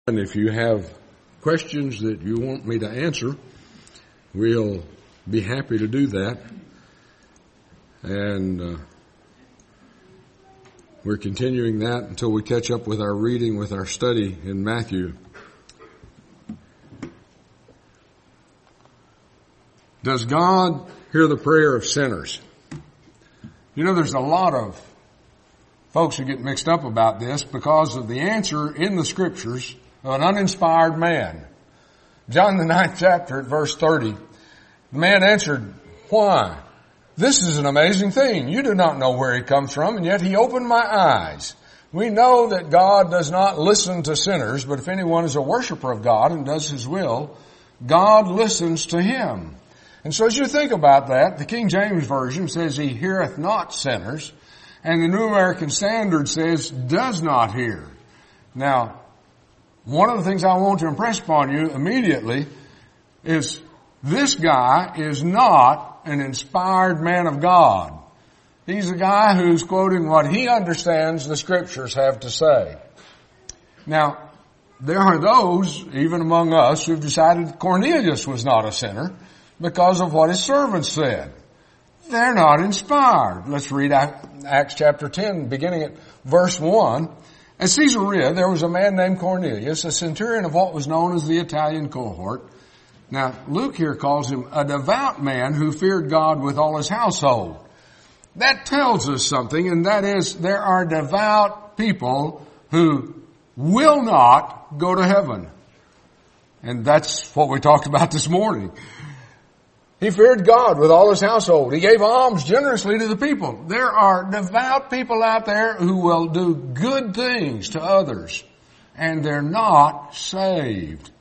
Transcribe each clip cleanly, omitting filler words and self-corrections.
And if you have questions that you want me to answer, we'll be happy to do that. And we're continuing that until we catch up with our reading, with our study in Matthew. Does God hear the prayer of sinners? You know, there's a lot of folks who get mixed up about this because of the answer in the Scriptures of an uninspired man. John the 9th chapter at verse 30, the man answered, "Why? This is an amazing thing. You do not know where he comes from, and yet he opened my eyes. We know that God does not listen to sinners, but if anyone is a worshiper of God and does his will, God listens to him." And so as you think about that, the King James Version says he heareth not sinners, and the New American Standard says does not hear. Now, one of the things I want to impress upon you immediately is this guy is not an inspired man of God. He's a guy who's quoting what he understands the Scriptures have to say. Now, there are those, even among us, who've decided Cornelius was not a sinner because of what his servants said. They're not inspired. Let's read Acts chapter 10, beginning at verse 1. At Caesarea, there was a man named Cornelius, a centurion of what was known as the Italian cohort. Now, Luke here calls him a devout man who feared God with all his household. That tells us something, and that is there are devout people who will not go to heaven. And that's what we talked about this morning. He feared God with all his household. He gave alms generously to the people. There are devout people out there who will do good things to others, and they're not saved.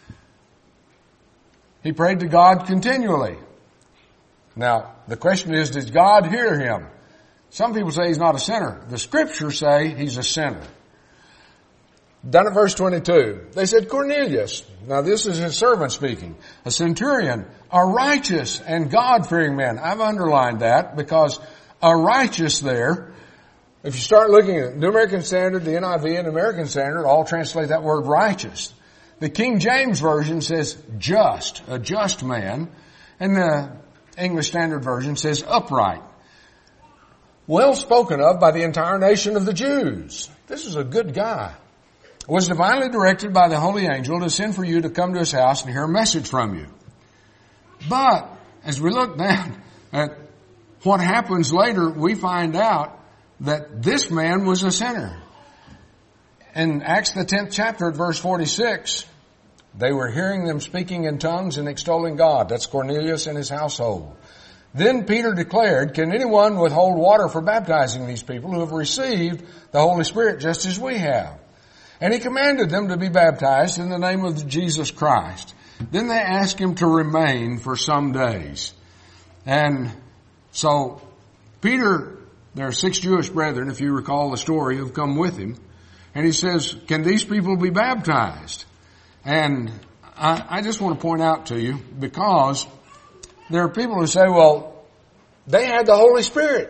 He prayed to God continually. Now, the question is, did God hear him? Some people say he's not a sinner. The Scriptures say he's a sinner. Down at verse 22, they said, Cornelius, now this is his servant speaking, a centurion, a righteous and God-fearing man. I've underlined that because a righteous there, if you start looking at New American Standard, the NIV and American Standard, all translate that word righteous. The King James Version says just, a just man, and the English Standard Version says upright. Well spoken of by the entire nation of the Jews. This is a good guy. Was divinely directed by the holy angel to send for you to come to his house and hear a message from you. But as we look down at what happens later, we find out that this man was a sinner. In Acts the 10th chapter at verse 46, they were hearing them speaking in tongues and extolling God. That's Cornelius and his household. Then Peter declared, "Can anyone withhold water for baptizing these people who have received the Holy Spirit just as we have?" And he commanded them to be baptized in the name of Jesus Christ. Then they asked him to remain for some days. And so Peter, there are 6 Jewish brethren, if you recall the story, who've come with him. And he says, can these people be baptized? And I just want to point out to you, because there are people who say, well, they had the Holy Spirit.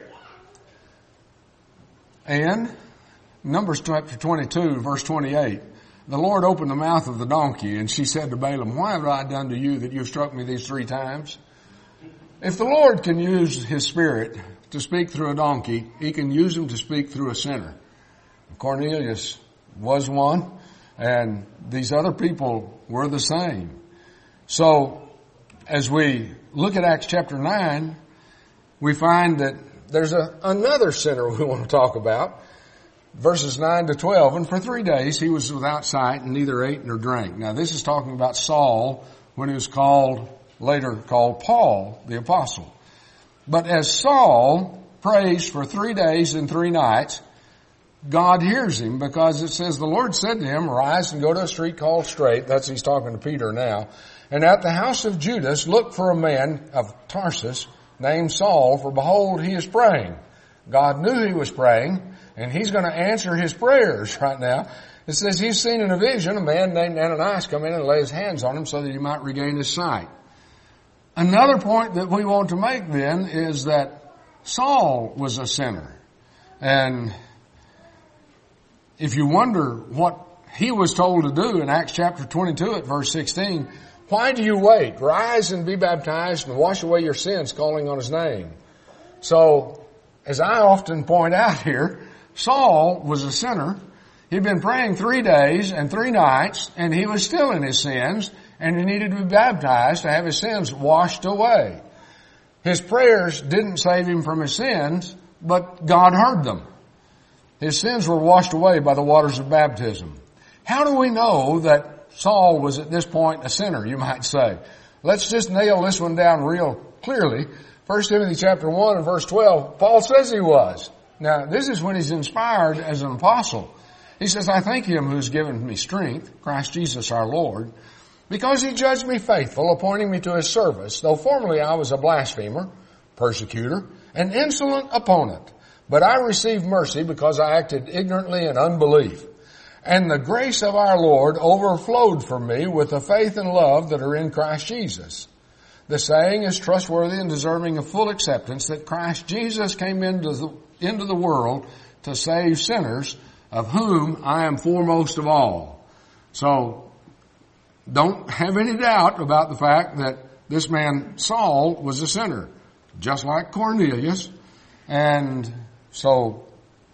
And Numbers chapter 22, verse 28, the Lord opened the mouth of the donkey, and she said to Balaam, "Why have I done to you that you've struck me these 3 times? If the Lord can use his Spirit to speak through a donkey, he can use him to speak through a sinner." Cornelius was one, and these other people were the same. So, as we look at Acts chapter 9, we find that there's another sinner we want to talk about. Verses 9 to 12, and for 3 days he was without sight and neither ate nor drank. Now this is talking about Saul when he was later called Paul the Apostle. But as Saul prays for 3 days and 3 nights, God hears him, because it says the Lord said to him, "Rise and go to a street called Straight." That's, he's talking to Peter now. "And at the house of Judas look for a man of Tarsus named Saul, for behold, he is praying." God knew he was praying, and he's going to answer his prayers right now. It says he's seen in a vision a man named Ananias come in and lay his hands on him so that he might regain his sight. Another point that we want to make then is that Saul was a sinner. And if you wonder what he was told to do in Acts chapter 22 at verse 16, why do you wait? Rise and be baptized and wash away your sins, calling on his name. So, as I often point out here, Saul was a sinner. He'd been praying 3 days and 3 nights, and he was still in his sins, and he needed to be baptized to have his sins washed away. His prayers didn't save him from his sins, but God heard them. His sins were washed away by the waters of baptism. How do we know that Saul was at this point a sinner, you might say? Let's just nail this one down real clearly. 1 Timothy chapter 1 and verse 12, Paul says he was. Now, this is when he's inspired as an apostle. He says, I thank him who's given me strength, Christ Jesus our Lord, because he judged me faithful, appointing me to his service, though formerly I was a blasphemer, persecutor, an insolent opponent. But I received mercy because I acted ignorantly in unbelief. And the grace of our Lord overflowed for me with the faith and love that are in Christ Jesus. The saying is trustworthy and deserving of full acceptance that Christ Jesus came into the world to save sinners, of whom I am foremost of all. So, don't have any doubt about the fact that this man Saul was a sinner, just like Cornelius. And so,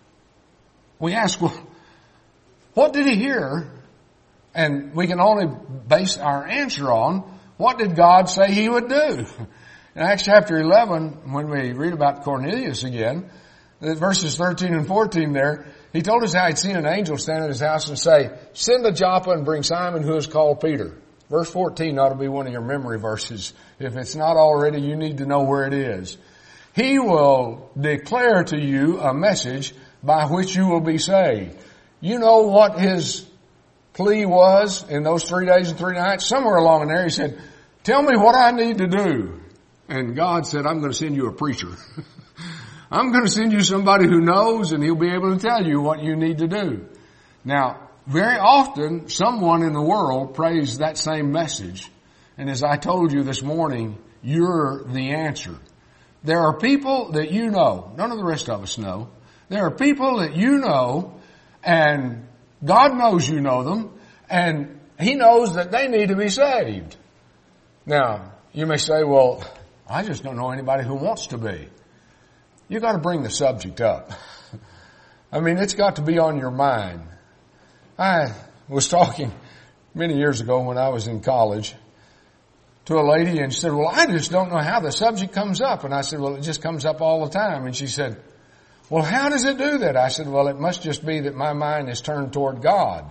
we ask, well, what did he hear? And we can only base our answer on what did God say he would do. In Acts chapter 11, when we read about Cornelius again, verses 13 and 14 there, he told us how he'd seen an angel stand at his house and say, send to Joppa and bring Simon who is called Peter. Verse 14 ought to be one of your memory verses. If it's not already, you need to know where it is. He will declare to you a message by which you will be saved. You know what his plea was in those 3 days and 3 nights? Somewhere along in there he said, tell me what I need to do. And God said, I'm going to send you a preacher. I'm going to send you somebody who knows, and he'll be able to tell you what you need to do. Now, very often, someone in the world prays that same message. And as I told you this morning, you're the answer. There are people that you know. None of the rest of us know. There are people that you know, and God knows you know them, and he knows that they need to be saved. Now, you may say, well, I just don't know anybody who wants to be. You got to bring the subject up. I mean, it's got to be on your mind. I was talking many years ago when I was in college to a lady, and she said, well, I just don't know how the subject comes up. And I said, well, it just comes up all the time. And she said, well, how does it do that? I said, well, it must just be that my mind is turned toward God.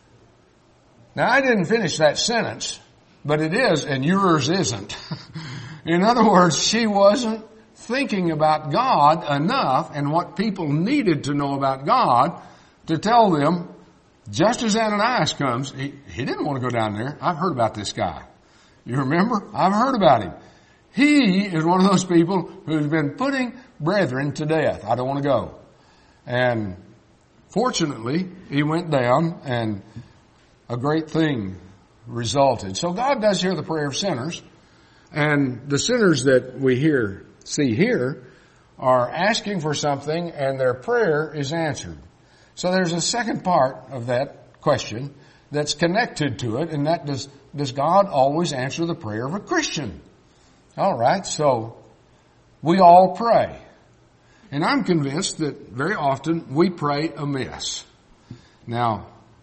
Now, I didn't finish that sentence, but it is, and yours isn't. In other words, she wasn't thinking about God enough and what people needed to know about God to tell them, just as Ananias comes, he didn't want to go down there. I've heard about this guy. You remember? I've heard about him. He is one of those people who's been putting brethren to death. I don't want to go. And fortunately, he went down and a great thing resulted. So God does hear the prayer of sinners. And the sinners that we see here are asking for something, and their prayer is answered. So there's a second part of that question that's connected to it, and that does God always answer the prayer of a Christian? All right, so we all pray. And I'm convinced that very often we pray amiss. Now,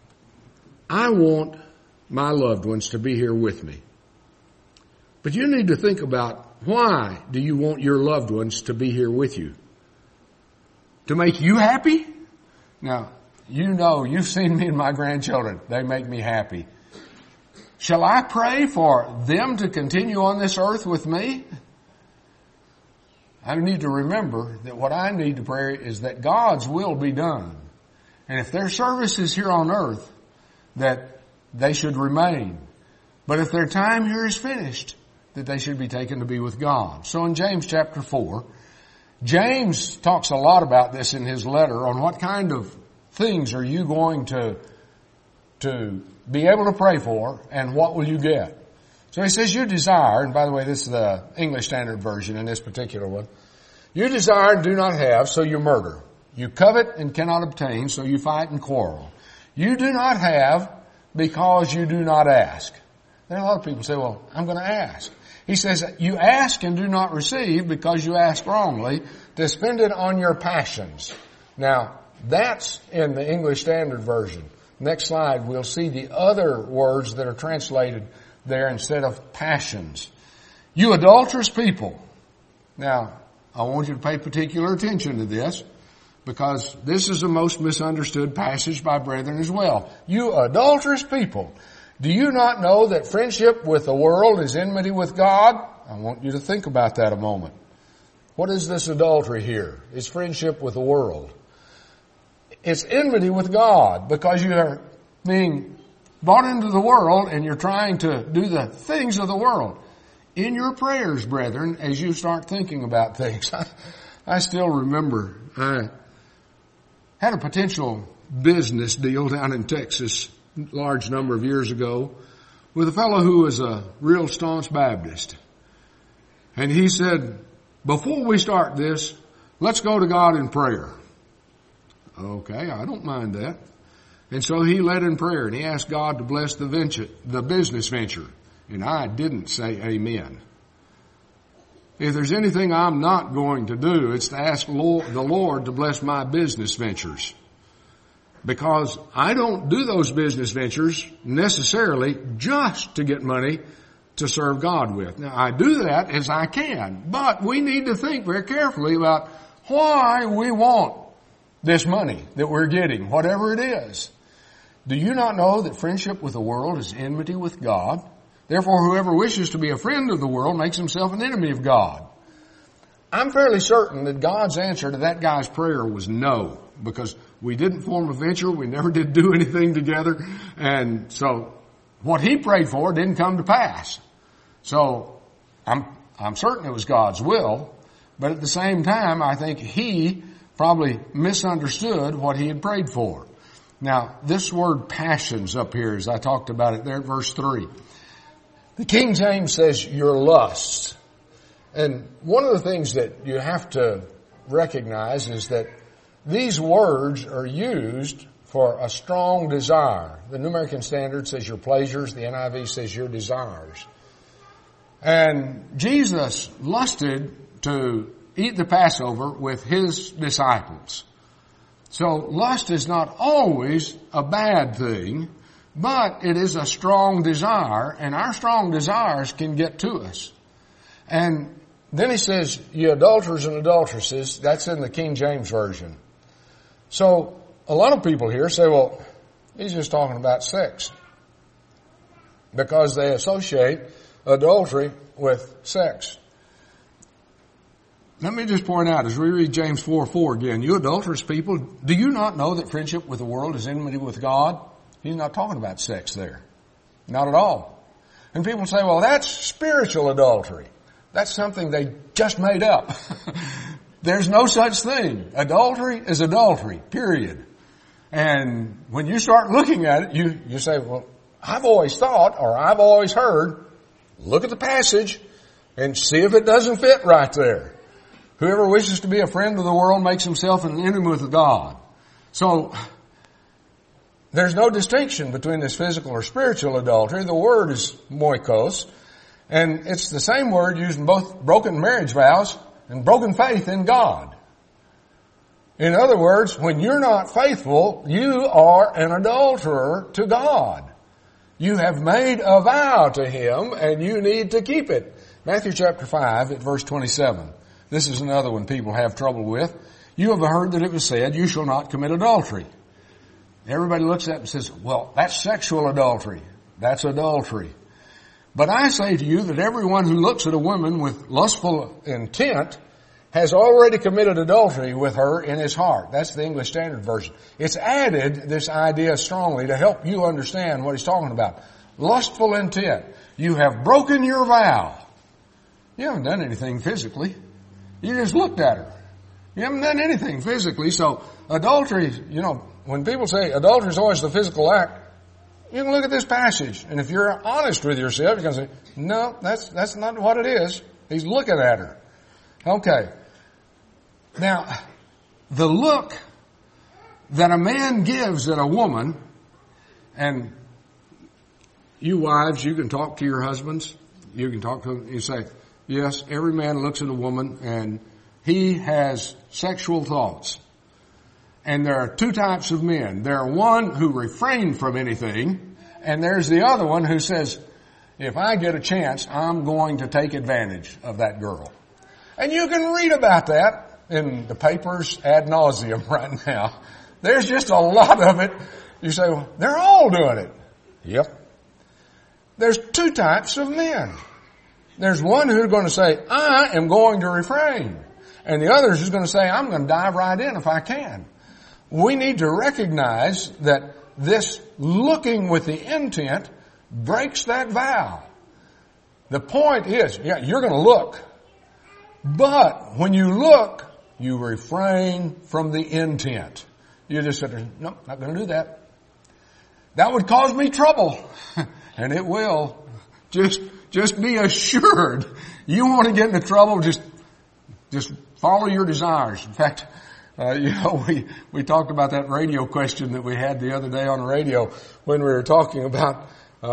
I want my loved ones to be here with me. But you need to think about, why do you want your loved ones to be here with you? To make you happy? Now, you know, you've seen me and my grandchildren. They make me happy. Shall I pray for them to continue on this earth with me? I need to remember that what I need to pray is that God's will be done. And if their service is here on earth, that they should remain. But if their time here is finished, that they should be taken to be with God. So in James chapter 4, James talks a lot about this in his letter on what kind of things are you going to be able to pray for, and what will you get? So he says, you desire, and by the way, this is the English Standard Version in this particular one. You desire and do not have, so you murder. You covet and cannot obtain, so you fight and quarrel. You do not have because you do not ask. There are a lot of people who say, well, I'm going to ask. He says, you ask and do not receive because you ask wrongly to spend it on your passions. Now, that's in the English Standard Version. Next slide, we'll see the other words that are translated there instead of passions. You adulterous people. Now, I want you to pay particular attention to this because this is the most misunderstood passage by brethren as well. You adulterous people. Do you not know that friendship with the world is enmity with God? I want you to think about that a moment. What is this adultery here? It's friendship with the world. It's enmity with God because you are being brought into the world and you're trying to do the things of the world. In your prayers, brethren, as you start thinking about things, I still remember I had a potential business deal down in Texas a large number of years ago with a fellow who was a real staunch Baptist. And he said, before we start this, let's go to God in prayer. Okay, I don't mind that. And so he led in prayer and he asked God to bless the business venture. And I didn't say amen. If there's anything I'm not going to do, it's to ask the Lord to bless my business ventures. Because I don't do those business ventures necessarily just to get money to serve God with. Now, I do that as I can, but we need to think very carefully about why we want this money that we're getting, whatever it is. Do you not know that friendship with the world is enmity with God? Therefore, whoever wishes to be a friend of the world makes himself an enemy of God. I'm fairly certain that God's answer to that guy's prayer was no, because we didn't form a venture, we never did do anything together, and so what he prayed for didn't come to pass. So I'm certain it was God's will, but at the same time, I think he probably misunderstood what he had prayed for. Now, this word passions up here, as I talked about it there at verse 3. The King James says your lusts. And one of the things that you have to recognize is that these words are used for a strong desire. The New American Standard says your pleasures. The NIV says your desires. And Jesus lusted to eat the Passover with his disciples. So lust is not always a bad thing, but it is a strong desire, and our strong desires can get to us. And then he says, you adulterers and adulteresses, that's in the King James Version. So a lot of people here say, well, he's just talking about sex, because they associate adultery with sex. Let me just point out, as we read James 4:4 again, you adulterous people, do you not know that friendship with the world is enmity with God? He's not talking about sex there. Not at all. And people say, well, that's spiritual adultery. That's something they just made up. There's no such thing. Adultery is adultery, period. And when you start looking at it, you say, well, I've always thought, or I've always heard, look at the passage and see if it doesn't fit right there. Whoever wishes to be a friend of the world makes himself an enemy with God. So, there's no distinction between this physical or spiritual adultery. The word is moikos, and it's the same word used in both broken marriage vows and broken faith in God. In other words, when you're not faithful, you are an adulterer to God. You have made a vow to Him, and you need to keep it. Matthew chapter 5 at verse 27. This is another one people have trouble with. You have heard that it was said, you shall not commit adultery. Everybody looks at it and says, well, that's sexual adultery. That's adultery. But I say to you that everyone who looks at a woman with lustful intent has already committed adultery with her in his heart. That's the English Standard Version. It's added this idea strongly to help you understand what he's talking about. Lustful intent. You have broken your vow. You haven't done anything physically. You just looked at her. You haven't done anything physically. So adultery, when people say adultery is always the physical act, you can look at this passage. And if you're honest with yourself, you're going to say, no, that's not what it is. He's looking at her. Okay. Now, the look that a man gives at a woman And you wives, you can talk to your husbands. You can talk to them. You say, yes, every man looks at a woman and he has sexual thoughts. And there are two types of men. There are one who refrain from anything, and there's the other one who says, if I get a chance, I'm going to take advantage of that girl. And you can read about that in the papers ad nauseum right now. There's just a lot of it. You say, well, they're all doing it. Yep. There's two types of men. There's one who's going to say, I am going to refrain. And the other is going to say, I'm going to dive right in if I can. We need to recognize that this looking with the intent breaks that vow. The point is, yeah, you're going to look. But when you look, you refrain from the intent. You just said, nope, not going to do that. That would cause me trouble. And it will. Just be assured. You want to get into trouble, just follow your desires. In fact, we talked about that radio question that we had the other day on the radio when we were talking about,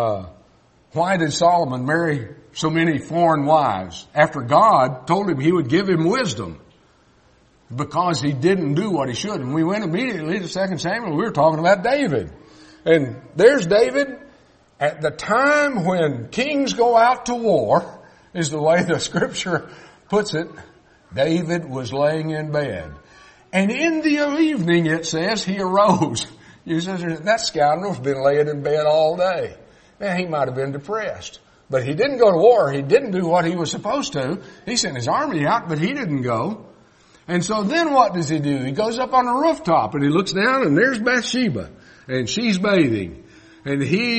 why did Solomon marry so many foreign wives after God told him he would give him wisdom? Because he didn't do what he should. And we went immediately to 2 Samuel. We were talking about David. And there's David at the time when kings go out to war, is the way the scripture puts it. David was laying in bed. And in the evening, it says, he arose. You say, that scoundrel's been laying in bed all day. Now, he might have been depressed. But he didn't go to war. He didn't do what he was supposed to. He sent his army out, but he didn't go. And so then what does he do? He goes up on the rooftop and he looks down and there's Bathsheba. And she's bathing. And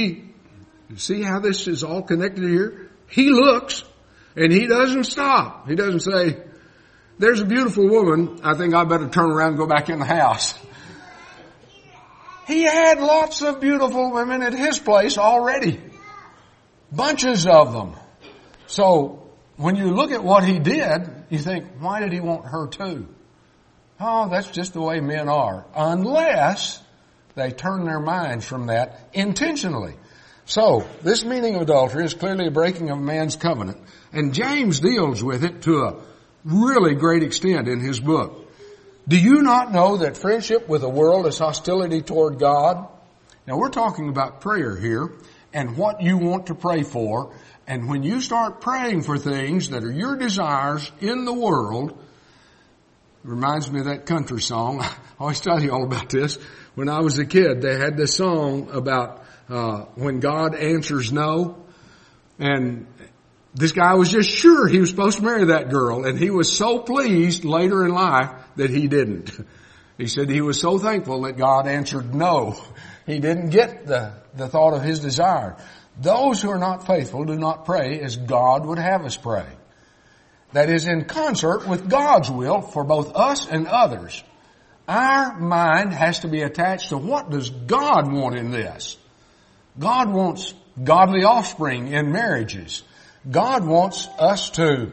see how this is all connected here? He looks and he doesn't stop. He doesn't say, there's a beautiful woman. I think I better turn around and go back in the house. He had lots of beautiful women at his place already. Bunches of them. So when you look at what he did, you think, why did he want her too? Oh, that's just the way men are. Unless they turn their minds from that intentionally. So, this meaning of adultery is clearly a breaking of man's covenant. And James deals with it to a really great extent in his book. Do you not know that friendship with the world is hostility toward God? Now, we're talking about prayer here and what you want to pray for. And when you start praying for things that are your desires in the world, it reminds me of that country song. I always tell you all about this. When I was a kid, they had this song about when God answers no. And this guy was just sure he was supposed to marry that girl. And he was so pleased later in life that he didn't. He said he was so thankful that God answered no. He didn't get the thought of his desire. Those who are not faithful do not pray as God would have us pray. That is in concert with God's will for both us and others. Our mind has to be attached to what does God want in this. God wants godly offspring in marriages. God wants us to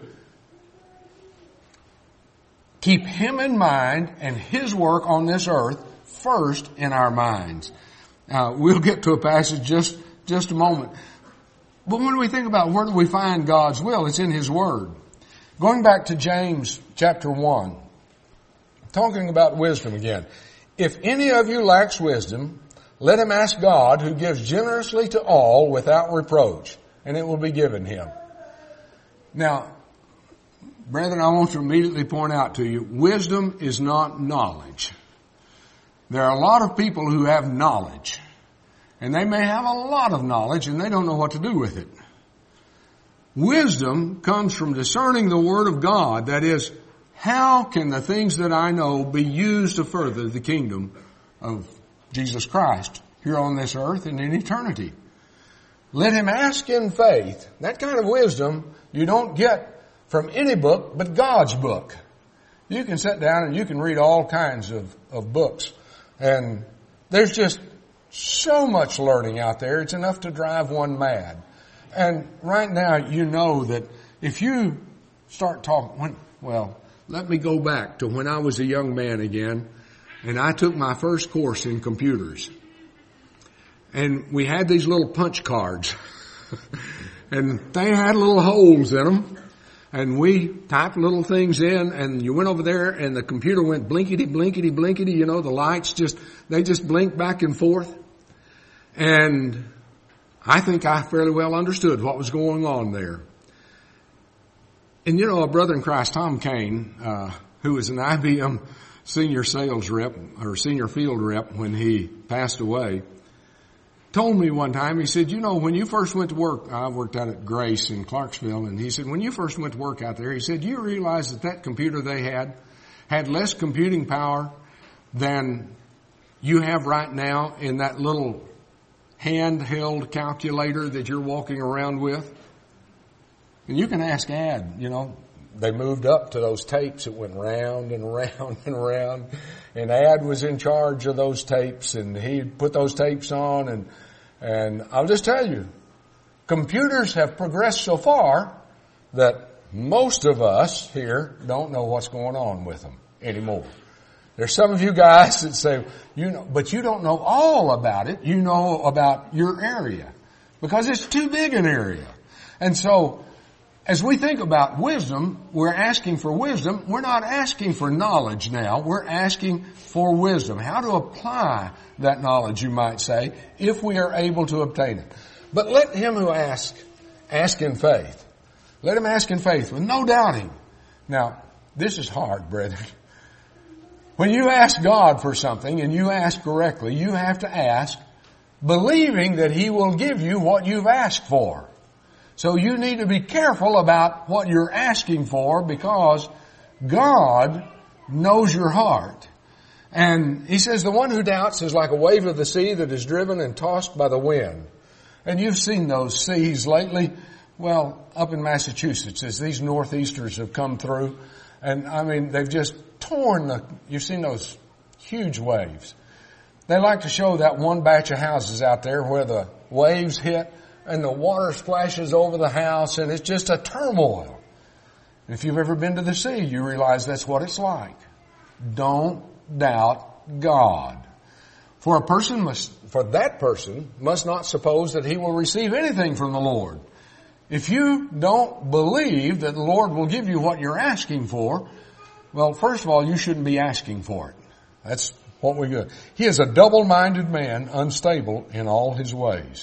keep Him in mind and His work on this earth first in our minds. We'll get to a passage just a moment. But when we think about where do we find God's will, it's in His Word. Going back to James chapter 1, talking about wisdom again. If any of you lacks wisdom, let him ask God, who gives generously to all without reproach, and it will be given him. Now, brethren, I want to immediately point out to you, wisdom is not knowledge. There are a lot of people who have knowledge, and they may have a lot of knowledge, and they don't know what to do with it. Wisdom comes from discerning the Word of God. That is, how can the things that I know be used to further the kingdom of Jesus Christ here on this earth and in eternity? Let him ask in faith. That kind of wisdom you don't get from any book but God's book. You can sit down and you can read all kinds of books. And there's just so much learning out there. It's enough to drive one mad. And right now you know that if you start talking, let me go back to when I was a young man again, and I took my first course in computers. And we had these little punch cards. And they had little holes in them. And we typed little things in, and you went over there and the computer went blinkety, blinkety, blinkety. You know, the lights they just blinked back and forth. And I think I fairly well understood what was going on there. And you know, a brother in Christ, Tom Kane, who was an IBM senior sales rep or senior field rep when he passed away, told me one time, he said, you know, when you first went to work, I worked out at Grace in Clarksville, and he said, when you first went to work out there, he said, you realize that computer they had less computing power than you have right now in that little handheld calculator that you're walking around with? And you can ask Ad, you know, they moved up to those tapes that went round and round and round. And Ad was in charge of those tapes, and he'd put those tapes on. And I'll just tell you, computers have progressed so far that most of us here don't know what's going on with them anymore. There's some of you guys that say, you know, but you don't know all about it. You know about your area because it's too big an area. And so, as we think about wisdom, we're asking for wisdom. We're not asking for knowledge now. We're asking for wisdom. How to apply that knowledge, you might say, if we are able to obtain it. But let him who asks, ask in faith. Let him ask in faith with no doubting. Now, this is hard, brethren. When you ask God for something and you ask correctly, you have to ask believing that He will give you what you've asked for. So you need to be careful about what you're asking for because God knows your heart. And He says the one who doubts is like a wave of the sea that is driven and tossed by the wind. And you've seen those seas lately. Well, up in Massachusetts as these northeasters have come through. And I mean, they've just you've seen those huge waves. They like to show that one batch of houses out there where the waves hit and the water splashes over the house, and it's just a turmoil. If you've ever been to the sea, you realize that's what it's like. Don't doubt God. For that person must not suppose that he will receive anything from the Lord. If you don't believe that the Lord will give you what you're asking for, well, first of all, you shouldn't be asking for it. That's what we do. He is a double-minded man, unstable in all his ways.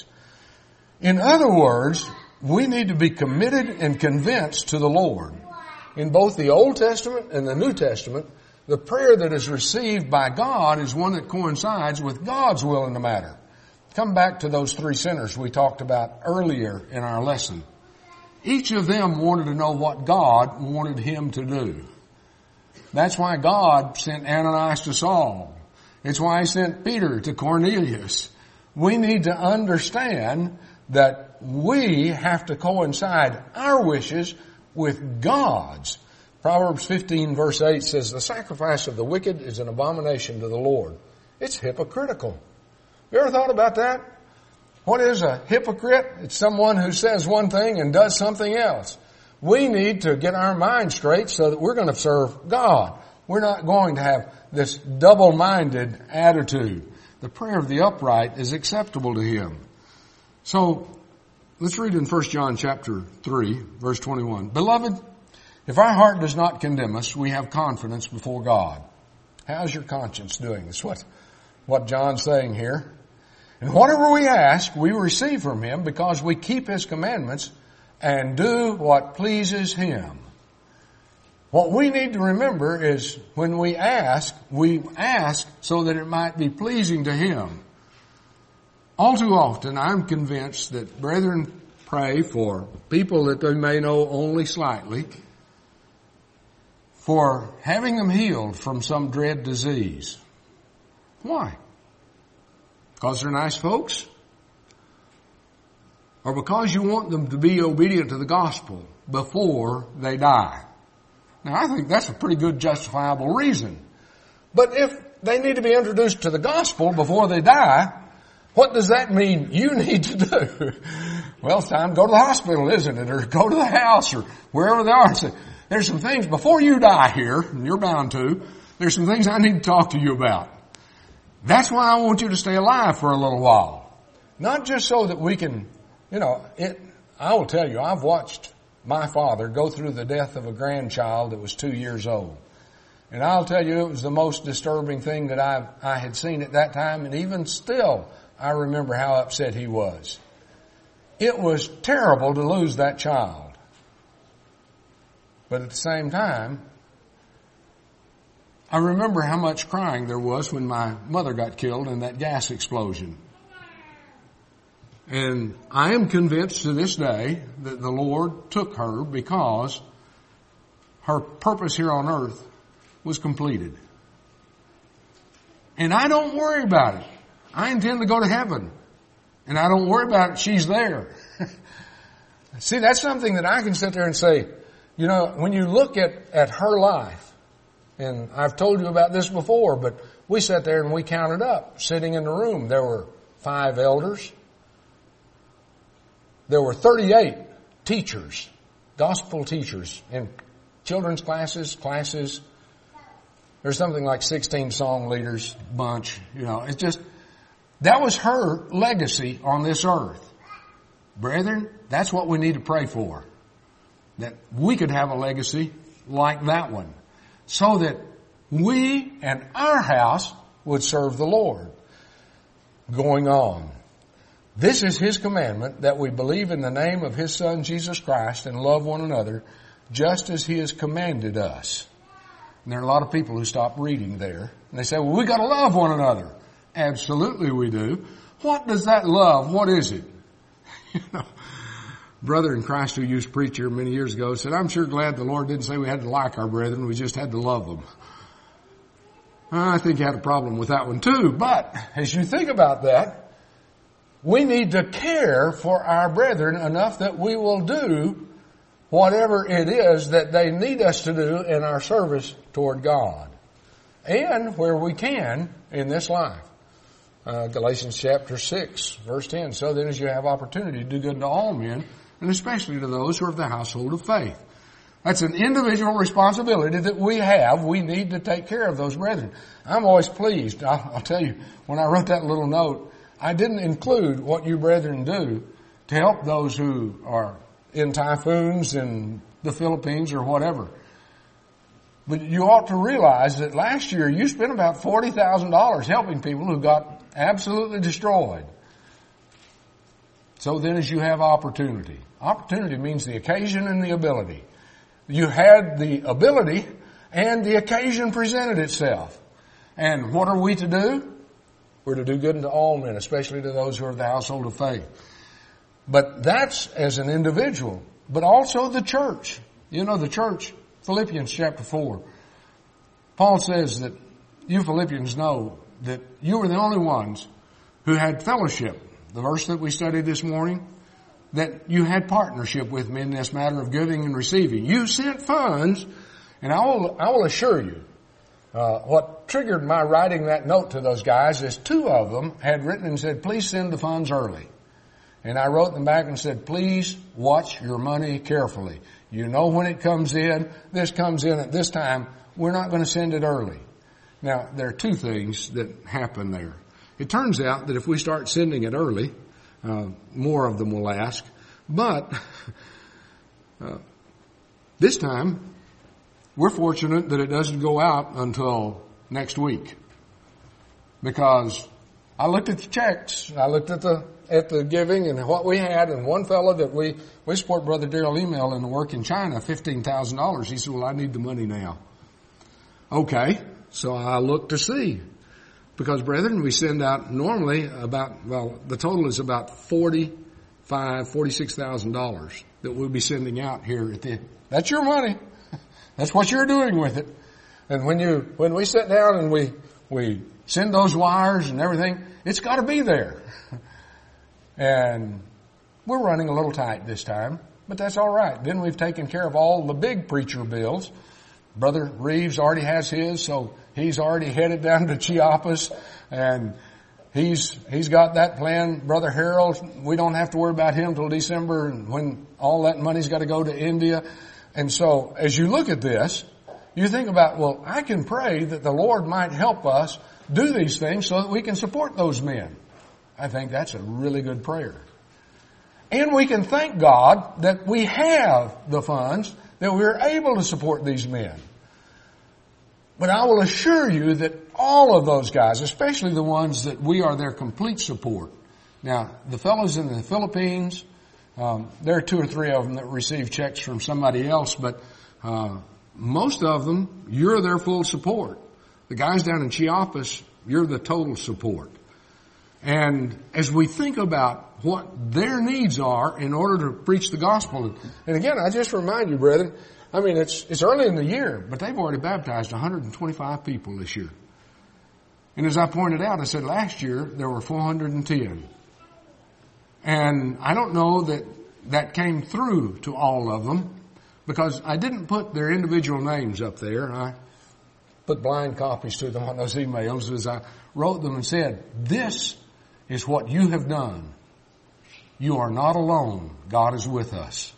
In other words, we need to be committed and convinced to the Lord. In both the Old Testament and the New Testament, the prayer that is received by God is one that coincides with God's will in the matter. Come back to those three sinners we talked about earlier in our lesson. Each of them wanted to know what God wanted him to do. That's why God sent Ananias to Saul. It's why He sent Peter to Cornelius. We need to understand that we have to coincide our wishes with God's. Proverbs 15 verse 8 says, the sacrifice of the wicked is an abomination to the Lord. It's hypocritical. You ever thought about that? What is a hypocrite? It's someone who says one thing and does something else. We need to get our mind straight so that we're going to serve God. We're not going to have this double-minded attitude. The prayer of the upright is acceptable to Him. So, let's read in 1 John chapter 3, verse 21. Beloved, if our heart does not condemn us, we have confidence before God. How's your conscience doing? That's what John's saying here. And whatever we ask, we receive from Him because we keep His commandments and do what pleases Him. What we need to remember is when we ask so that it might be pleasing to Him. All too often, I'm convinced that brethren pray for people that they may know only slightly, for having them healed from some dread disease. Why? Because they're nice folks? Or because you want them to be obedient to the gospel before they die? Now, I think that's a pretty good justifiable reason. But if they need to be introduced to the gospel before they die, what does that mean you need to do? Well, it's time to go to the hospital, isn't it? Or go to the house or wherever they are. So there's some things before you die here, and you're bound to, there's some things I need to talk to you about. That's why I want you to stay alive for a little while. Not just so that we can, I will tell you, I've watched my father go through the death of a grandchild that was 2 years old. And I'll tell you, it was the most disturbing thing that I had seen at that time, and even still, I remember how upset he was. It was terrible to lose that child. But at the same time, I remember how much crying there was when my mother got killed in that gas explosion. And I am convinced to this day that the Lord took her because her purpose here on earth was completed. And I don't worry about it. I intend to go to heaven. And I don't worry about it. She's there. See, that's something that I can sit there and say, when you look at her life, and I've told you about this before, but we sat there and we counted up, sitting in the room. There were 5 elders. There were 38 teachers, gospel teachers in children's classes. There's something like 16 song leaders, bunch, it's just, that was her legacy on this earth. Brethren, that's what we need to pray for. That we could have a legacy like that one. So that we and our house would serve the Lord. Going on. This is His commandment, that we believe in the name of His Son, Jesus Christ, and love one another, just as He has commanded us. And there are a lot of people who stop reading there. And they say, well, we got to love one another. Absolutely we do. What does that love? What is it? Brother in Christ who used to preach here many years ago said, I'm sure glad the Lord didn't say we had to like our brethren. We just had to love them. I think he had a problem with that one too. But as you think about that, we need to care for our brethren enough that we will do whatever it is that they need us to do in our service toward God. And where we can in this life. Galatians chapter 6, verse 10. So then as you have opportunity to do good to all men, and especially to those who are of the household of faith. That's an individual responsibility that we have. We need to take care of those brethren. I'm always pleased. I'll tell you, when I wrote that little note, I didn't include what you brethren do to help those who are in typhoons in the Philippines or whatever. But you ought to realize that last year you spent about $40,000 helping people who got absolutely destroyed. So then as you have opportunity. Opportunity means the occasion and the ability. You had the ability and the occasion presented itself. And what are we to do? We're to do good unto all men, especially to those who are of the household of faith. But that's as an individual. But also the church. The church, Philippians chapter 4. Paul says that you Philippians know that you were the only ones who had fellowship. The verse that we studied this morning, that you had partnership with me in this matter of giving and receiving. You sent funds, and I will assure you, what triggered my writing that note to those guys is 2 of them had written and said, please send the funds early. And I wrote them back and said, please watch your money carefully. You know when it comes in. This comes in at this time. We're not going to send it early. Now, there are 2 things that happen there. It turns out that if we start sending it early, more of them will ask. But this time, we're fortunate that it doesn't go out until next week. Because I looked at the checks, I looked at the giving and what we had, and one fellow that we support Brother Darrell Email in the work in China, $15,000. He said, well, I need the money now. Okay, so I looked to see. Because, brethren, we send out normally the total is about $46,000 that we'll be sending out here at the, that's your money. That's what you're doing with it. And when we sit down and we send those wires and everything, it's got to be there. And we're running a little tight this time, but that's all right. Then we've taken care of all the big preacher bills. Brother Reeves already has his, so he's already headed down to Chiapas, and he's got that plan. Brother Harold, we don't have to worry about him till December, and when all that money's got to go to India. And so, as you look at this, you think about, well, I can pray that the Lord might help us do these things so that we can support those men. I think that's a really good prayer. And we can thank God that we have the funds, that we're able to support these men. But I will assure you that all of those guys, especially the ones that we are their complete support. Now, the fellows in the Philippines, there are 2 or 3 of them that receive checks from somebody else, but most of them, you're their full support. The guys down in Chiapas, you're the total support. And as we think about what their needs are in order to preach the gospel, and again, I just remind you, brethren, I mean, it's early in the year, but they've already baptized 125 people this year. And as I pointed out, I said last year there were 410. And I don't know that came through to all of them because I didn't put their individual names up there. I put blind copies to them on those emails as I wrote them and said, this is what you have done. You are not alone. God is with us.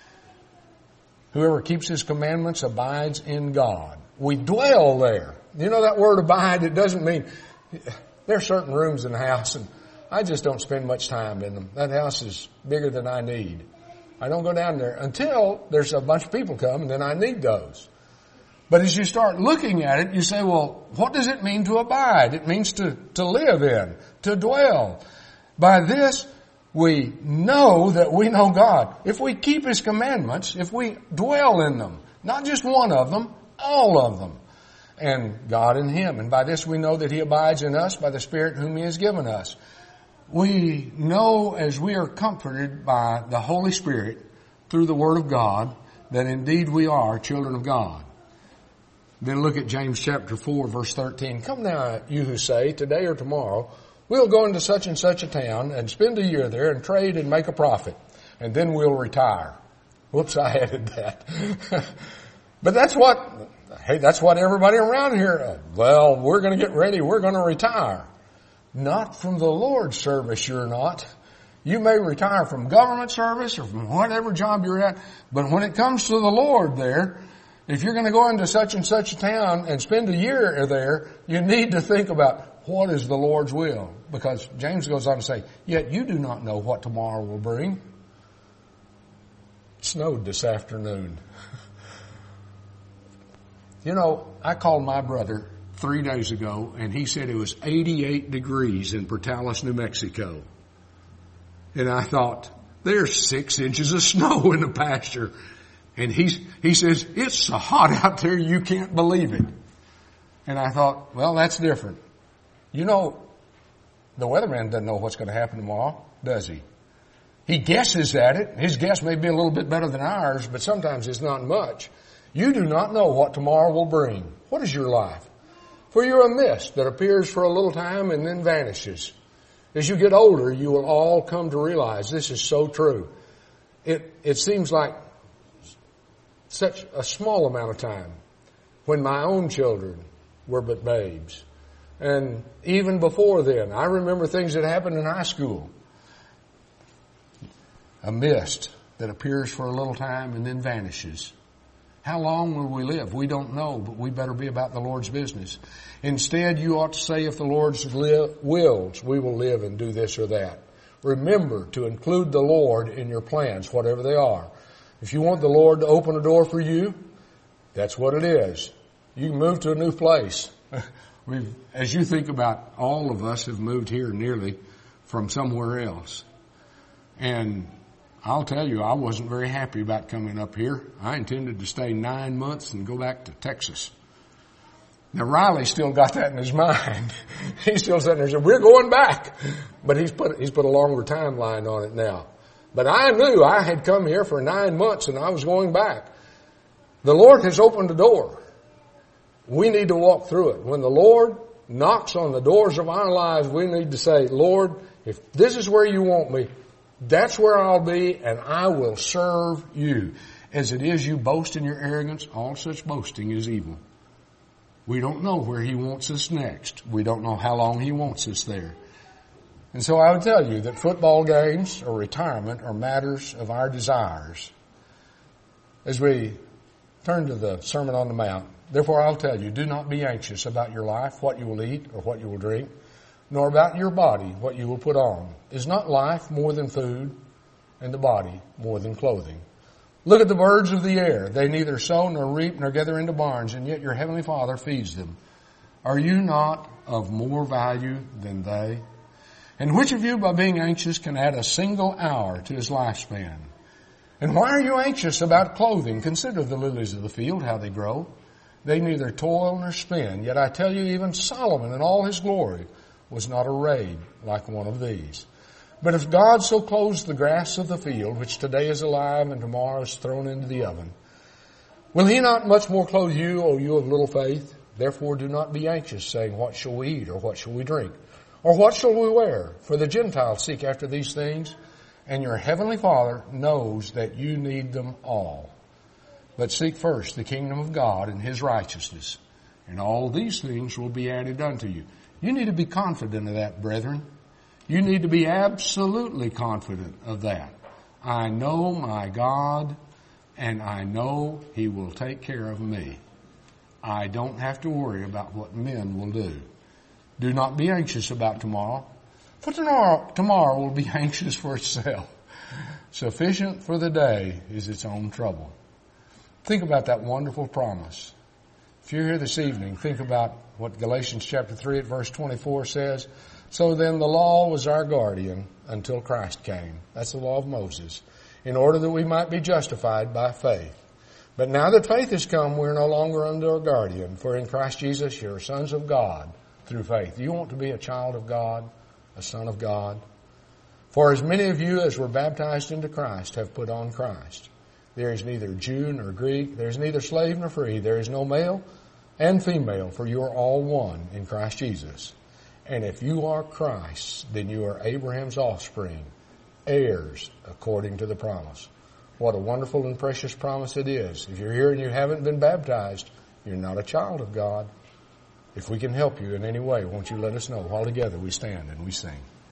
Whoever keeps His commandments abides in God. We dwell there. You know that word abide, it doesn't mean, there are certain rooms in the house and I just don't spend much time in them. That house is bigger than I need. I don't go down there until there's a bunch of people come and then I need those. But as you start looking at it, you say, well, what does it mean to abide? It means to live in, to dwell. By this, we know that we know God. If we keep His commandments, if we dwell in them, not just one of them, all of them, and God in Him. And by this we know that He abides in us by the Spirit whom He has given us. We know as we are comforted by the Holy Spirit through the Word of God that indeed we are children of God. Then look at James chapter 4 verse 13. Come now, you who say, today or tomorrow, we'll go into such and such a town and spend a year there and trade and make a profit. And then we'll retire. Whoops, I added that. But that's what everybody around here, well, we're going to get ready. We're going to retire. Not from the Lord's service, you're not. You may retire from government service or from whatever job you're at. But when it comes to the Lord there, if you're going to go into such and such a town and spend a year there, you need to think about what is the Lord's will. Because James goes on to say, yet you do not know what tomorrow will bring. It snowed this afternoon. You know, I called my brother 3 days ago and he said it was 88 degrees in Portales, New Mexico. And I thought, there's 6 inches of snow in the pasture. And he says, it's so hot out there you can't believe it. And I thought, well, that's different. You know, the weatherman doesn't know what's going to happen tomorrow, does he? He guesses at it. His guess may be a little bit better than ours, but sometimes it's not much. You do not know what tomorrow will bring. What is your life? For you're a mist that appears for a little time and then vanishes. As you get older, you will all come to realize this is so true. It seems like such a small amount of time when my own children were but babes. And even before then, I remember things that happened in high school. A mist that appears for a little time and then vanishes. How long will we live? We don't know, but we better be about the Lord's business. Instead, you ought to say, if the Lord's wills, we will live and do this or that. Remember to include the Lord in your plans, whatever they are. If you want the Lord to open a door for you, that's what it is. You can move to a new place. As you think about, all of us have moved here nearly from somewhere else. And I'll tell you, I wasn't very happy about coming up here. I intended to stay 9 months and go back to Texas. Now Riley still got that in his mind. He's still sitting there saying, we're going back. But he's put a longer timeline on it now. But I knew I had come here for 9 months and I was going back. The Lord has opened the door. We need to walk through it. When the Lord knocks on the doors of our lives, we need to say, Lord, if this is where you want me, that's where I'll be, and I will serve you. As it is you boast in your arrogance, all such boasting is evil. We don't know where He wants us next. We don't know how long He wants us there. And so I would tell you that football games or retirement are matters of our desires. As we turn to the Sermon on the Mount, therefore I'll tell you, do not be anxious about your life, what you will eat or what you will drink, nor about your body what you will put on. Is not life more than food, and the body more than clothing? Look at the birds of the air. They neither sow nor reap nor gather into barns, and yet your heavenly Father feeds them. Are you not of more value than they? And which of you, by being anxious, can add a single hour to his lifespan? And why are you anxious about clothing? Consider the lilies of the field, how they grow. They neither toil nor spin. Yet I tell you, even Solomon in all his glory was not arrayed like one of these. But if God so clothes the grass of the field, which today is alive and tomorrow is thrown into the oven, will he not much more clothe you, O you of little faith? Therefore do not be anxious, saying, what shall we eat, or what shall we drink? Or what shall we wear? For the Gentiles seek after these things, and your heavenly Father knows that you need them all. But seek first the kingdom of God and his righteousness, and all these things will be added unto you. You need to be confident of that, brethren. You need to be absolutely confident of that. I know my God, and I know he will take care of me. I don't have to worry about what men will do. Do not be anxious about tomorrow, for tomorrow will be anxious for itself. Sufficient for the day is its own trouble. Think about that wonderful promise. If you're here this evening, think about what Galatians chapter 3 at verse 24 says. So then the law was our guardian until Christ came. That's the law of Moses, in order that we might be justified by faith. But now that faith has come, we're no longer under a guardian, for in Christ Jesus you're sons of God through faith. You want to be a child of God, a son of God? For as many of you as were baptized into Christ have put on Christ. There is neither Jew nor Greek, there is neither slave nor free, there is no male and female, for you are all one in Christ Jesus. And if you are Christ's, then you are Abraham's offspring, heirs according to the promise. What a wonderful and precious promise it is. If you're here and you haven't been baptized, you're not a child of God. If we can help you in any way, won't you let us know? While together we stand and we sing.